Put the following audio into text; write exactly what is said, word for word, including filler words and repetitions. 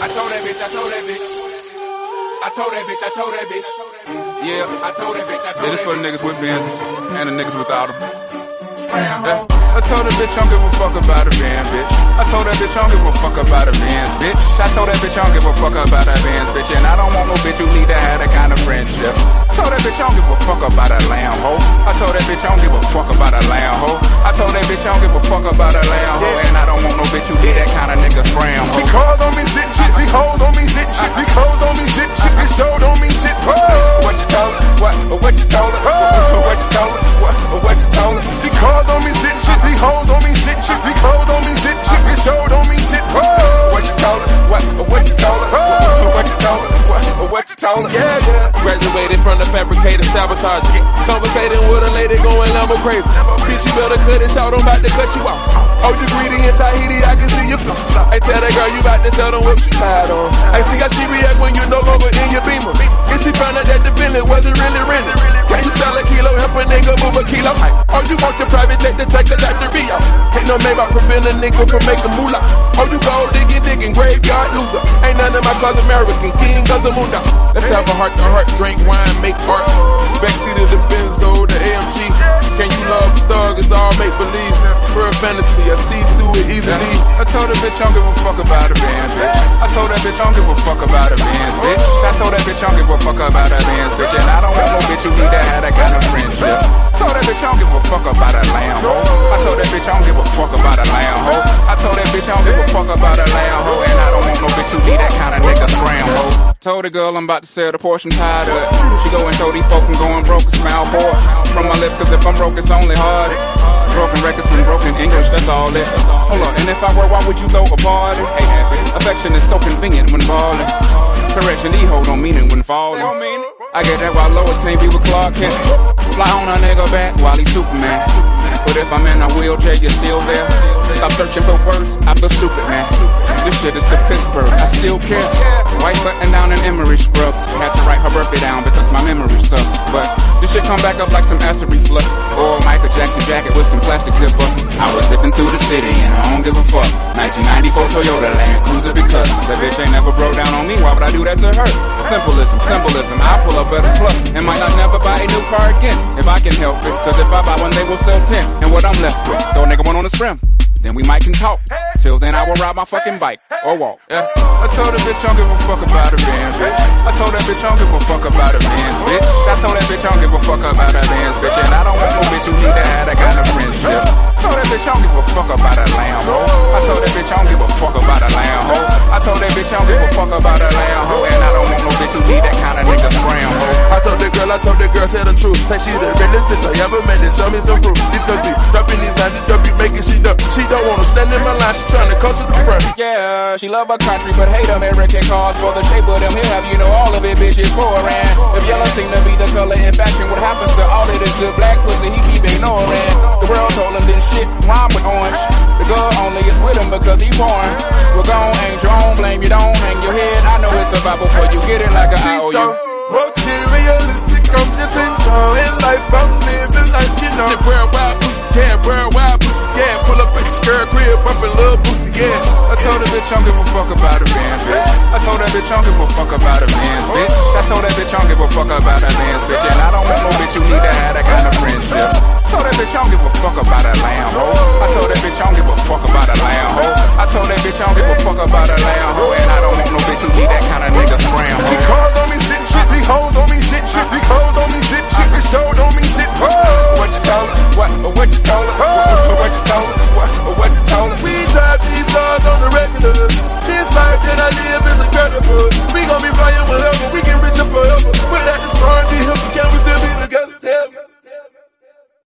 I told that bitch, I told that bitch. I told that bitch, I told that bitch. Yeah, I told that bitch, I told that bitch. Yeah, this for the niggas with Benzes and the niggas without them. Yeah. I told that bitch I don't give a fuck about a van, bitch. I told that bitch I don't give a fuck about a Benz, bitch. I told that bitch I don't give a fuck about a Benz, bitch. And I don't want no bitch who need to have that kind of friendship. I told that bitch I don't give a fuck about a lamb hoe. I told that bitch I don't give a fuck about a lamb hoe. I told that bitch I don't give a fuck about a lamb hoe. And I don't want no bitch who need that kind of nigga scram hoe. Because on me shit, shit, be hoes on me shit, shit, be clothes on me shit, shit, be sold on me shit. Whoa. What you told her? What? What you told her? What you told her? What? What you told her? Because on me shit, shit, be hoes on me shit, shit, be clothes on me shit, shit, be sold on me shit. Whoa. What you told her? What? What you told her? What you told her? What? What you told her? Yeah, yeah. Graduated from the fabricated sabotage. Conversating with a lady going Lambo crazy. Bitch, you better cut it short, I'm about to cut you off. Oh, you greedy in Tahiti, I can see you fly. I tell that girl you about to sell them what you tired on. I see how she react when you no longer in your beamer. If she found out that the Bentley wasn't really rented. Can you sell a kilo, help a nigga move a kilo? Oh, you want your private jet to take a out to Rio. Ain't no name about prevent a nigga from making moolah. Oh, you gold digging, digging, graveyard loser. Ain't none of my cause American, king of the mundo. Let's have a heart to heart, drink wine, make art. Backseat of the Benzo, the A M G. Can you love a thug? It's all make believe. For a fantasy, I see through it easily. I told that bitch I don't give a fuck about a band, bitch. I told that bitch I don't give a fuck about a Benz, bitch. I told that bitch I don't give a fuck about a Benz, bitch. And I don't want no bitch who need to have that kind of friendship. I told that bitch I don't give a fuck about a lamb hoe. I told that bitch I don't give a fuck about a lamb hoe. I told that bitch I don't give a fuck about a lamb hoe. And I don't want no bitch who need that kind of nigga scram hoe. Told the girl I'm about to sell the Porsche, I'm tired of it. She go and told these folks I'm going broke, a smile poor from my lips, cause if I'm broke it's only hard. Broken records from broken English, that's all it. Hold up, and if I were, why would you throw a party? Hey, affection is so convenient when balling. Correction, these hoes don't mean it when falling. I get that while Lois can't be with Clark Kent. Fly on a nigga back while he's Superman. But if I'm in a wheelchair, you're still there. Stop searching for words, I feel stupid, man. This shit is the Pittsburgh, I still care. White button down in Emery scrubs. Had to write her birthday down because my memory sucks. But this shit come back up like some acid reflux. Or a Michael Jackson jacket with some plastic zippers. I was zipping through the city and I don't give a fuck. nineteen ninety-four Toyota Land Cruiser because that bitch ain't never broke down on me. Why would I do that to her? Symbolism, symbolism. I pull up at a club and might not never buy a new car again if I can help it. Cause if I buy one, they will sell ten. And what I'm left with, throw a nigga one on the scrim. Then we might can talk. Till then I will ride my fucking bike or walk. Yeah. I told that bitch I don't give a fuck about a Benz, bitch. I told that bitch I don't give a fuck about a Benz, bitch. I told that bitch I don't give a fuck about a Benz, bitch. And I don't want no bitch who need to have that kind of friendship. I told that bitch I don't give a fuck about a lamb hoe. I told that bitch I don't give a fuck about a lamb hoe. I told that bitch I don't give a fuck about a lamb hoe. And I don't want no bitch who need that kind of nigga scram hoe. I told the girl, I told the girl, tell the truth. Say she's the realest bitch I ever met and show me some proof. These girls be dropping these lines, these girls be making shit up. She don't wanna stand in my line, she tryna come to the front. Yeah, she love her country but hate American cars. For the shape of them here, have you know all of it, bitch, is foreign. If yellow seem to be the color in fashion, what happens to all of this good black pussy he keep ignoring? The world told him this shit rhyme with orange. The girl only is with him because he foreign. We're gone, ain't your own blame, you don't hang your head. I know it's about before you get it like a I O U. So materialistic, I'm just enjoying life, I'm living life, you know. The brown wild pussy, yeah, brown wild pussy, yeah. Pull up at the skirt crib, bumpin' little pussy, yeah. I told that bitch I don't give a fuck about a Benz, bitch. I told that bitch I don't give a fuck about a Benz, bitch. I told that bitch I don't give a fuck about a Benz, bitch. And I don't want no bitch who need to have that kind of friendship. I told that bitch I don't give a fuck about a lamb hoe. I told that bitch I don't give a fuck about a lamb hoe. I